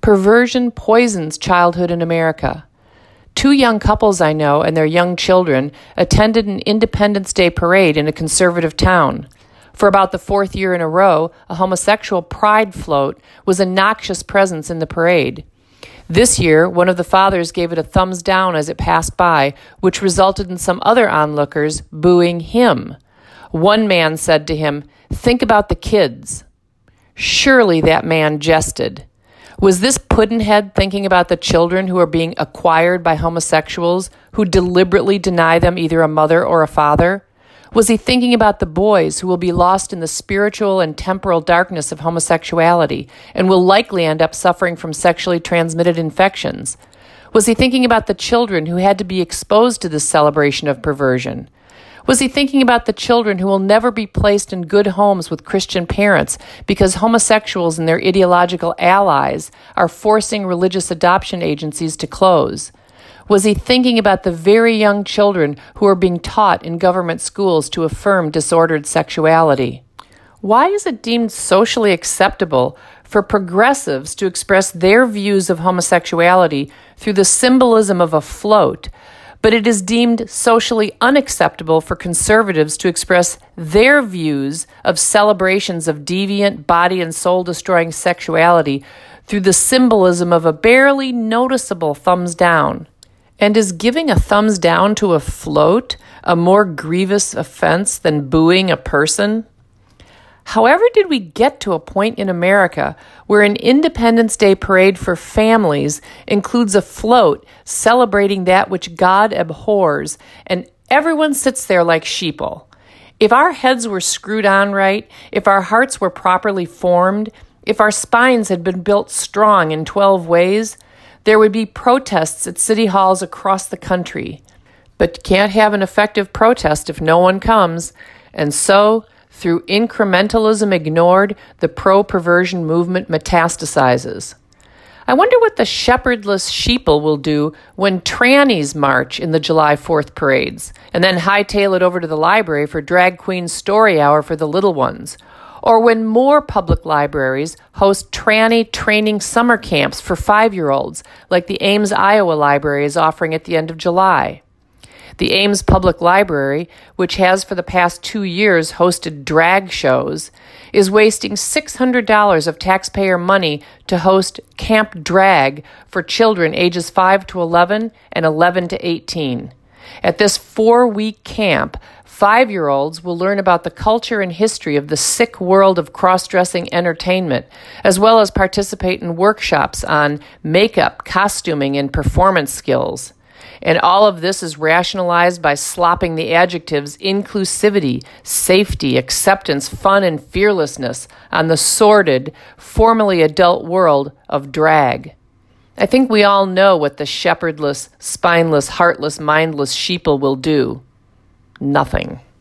Perversion poisons childhood in America. 2 young couples I know and their young children attended an Independence Day parade in a conservative town. For about the 4th year in a row, a homosexual pride float was a noxious presence in the parade. This year, one of the fathers gave it a thumbs down as it passed by, which resulted in some other onlookers booing him. One man said to him, "Think about the kids." Surely that man jested. Was this puddinhead thinking about the children who are being acquired by homosexuals who deliberately deny them either a mother or a father? Was he thinking about the boys who will be lost in the spiritual and temporal darkness of homosexuality and will likely end up suffering from sexually transmitted infections? Was he thinking about the children who had to be exposed to this celebration of perversion? Was he thinking about the children who will never be placed in good homes with Christian parents because homosexuals and their ideological allies are forcing religious adoption agencies to close? Was he thinking about the very young children who are being taught in government schools to affirm disordered sexuality? Why is it deemed socially acceptable for progressives to express their views of homosexuality through the symbolism of a float, but it is deemed socially unacceptable for conservatives to express their views of celebrations of deviant, body and soul-destroying sexuality through the symbolism of a barely noticeable thumbs down? And is giving a thumbs down to a float a more grievous offense than booing a person? However did we get to a point in America where an Independence Day parade for families includes a float celebrating that which God abhors, and everyone sits there like sheeple? If our heads were screwed on right, if our hearts were properly formed, if our spines had been built strong in 12 ways, there would be protests at city halls across the country. But you can't have an effective protest if no one comes, and so through incrementalism ignored, the pro-perversion movement metastasizes. I wonder what the shepherdless sheeple will do when trannies march in the July 4th parades, and then hightail it over to the library for drag queen story hour for the little ones, or when more public libraries host tranny training summer camps for 5-year-olds, like the Ames, Iowa Library is offering at the end of July. The Ames Public Library, which has for the past 2 years hosted drag shows, is wasting $600 of taxpayer money to host Camp Drag for children ages 5 to 11 and 11 to 18. At this 4-week camp, 5-year-olds will learn about the culture and history of the sick world of cross-dressing entertainment, as well as participate in workshops on makeup, costuming, and performance skills. And all of this is rationalized by slopping the adjectives inclusivity, safety, acceptance, fun, and fearlessness on the sordid, formerly adult world of drag. I think we all know what the shepherdless, spineless, heartless, mindless sheeple will do. Nothing.